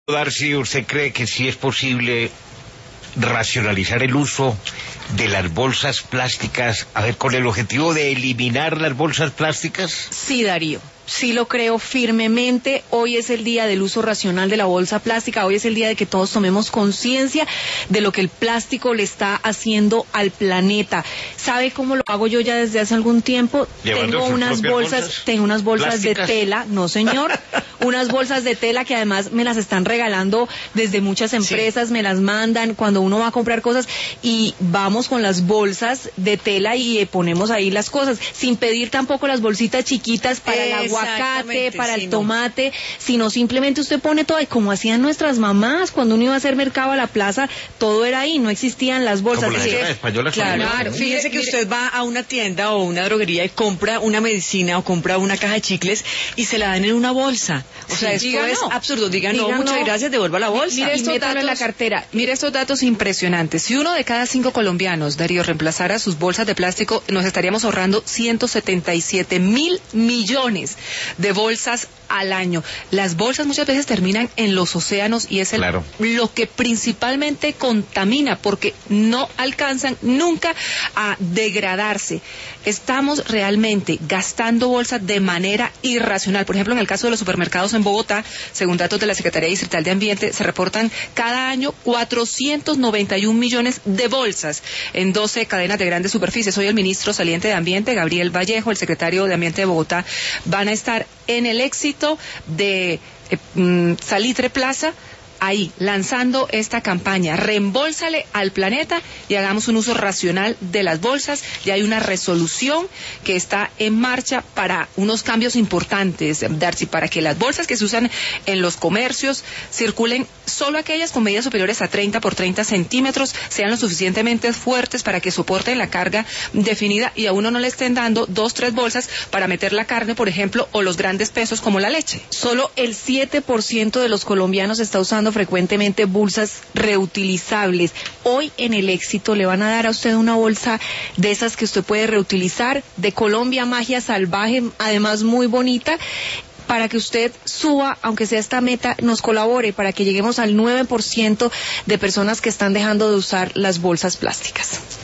Darcy, ¿usted cree que sí es posible racionalizar el uso de las bolsas plásticas, a ver, con el objetivo de eliminar las bolsas plásticas? Sí, Darío. Sí lo creo firmemente. Hoy es el día del uso racional de la bolsa plástica. Hoy es el día de que todos tomemos conciencia de lo que el plástico le está haciendo al planeta. ¿Sabe cómo lo hago yo ya desde hace algún tiempo? Tengo unas bolsas de tela. No, señor. Unas bolsas de tela que además me las están regalando desde muchas empresas, me las mandan cuando uno va a comprar cosas y vamos con las bolsas de tela y ponemos ahí las cosas, sin pedir tampoco las bolsitas chiquitas para el aguacate, para el tomate, sino simplemente usted pone todo, y como hacían nuestras mamás cuando uno iba a hacer mercado a la plaza, todo era ahí, no existían las bolsas. Como la española. Claro, fíjese que usted va a una tienda o una droguería y compra una medicina o compra una caja de chicles y se la dan en una bolsa. O sea, esto es absurdo. Digan no, muchas gracias, devuelva la bolsa. Mire estos datos en la cartera. Mire estos datos impresionantes. Si 1 de cada 5 colombianos, Darío, reemplazara sus bolsas de plástico, nos estaríamos ahorrando 177.000 millones de bolsas al año. Las bolsas muchas veces terminan en los océanos y es lo que principalmente contamina, porque no alcanzan nunca a degradarse. Estamos realmente gastando bolsas de manera irracional. Por ejemplo, en el caso de los supermercados en Bogotá, según datos de la Secretaría Distrital de Ambiente, se reportan cada año 491 millones de bolsas en 12 cadenas de grandes superficies. Hoy el ministro saliente de Ambiente, Gabriel Vallejo, el secretario de Ambiente de Bogotá, van a estar en el éxito de Salitre Plaza, ahí, lanzando esta campaña, reembolsale al planeta y hagamos un uso racional de las bolsas. Ya hay una resolución que está en marcha para unos cambios importantes, Darcy, para que las bolsas que se usan en los comercios circulen solo aquellas con medidas superiores a 30 por 30 centímetros, sean lo suficientemente fuertes para que soporten la carga definida y a uno no le estén dando 2, 3 bolsas para meter la carne, por ejemplo, o los grandes pesos como la leche. Solo el 7% de los colombianos está usando frecuentemente bolsas reutilizables. Hoy en el éxito le van a dar a usted una bolsa de esas que usted puede reutilizar, de Colombia Magia Salvaje, además muy bonita, para que usted suba, aunque sea esta meta, nos colabore para que lleguemos al 9% de personas que están dejando de usar las bolsas plásticas.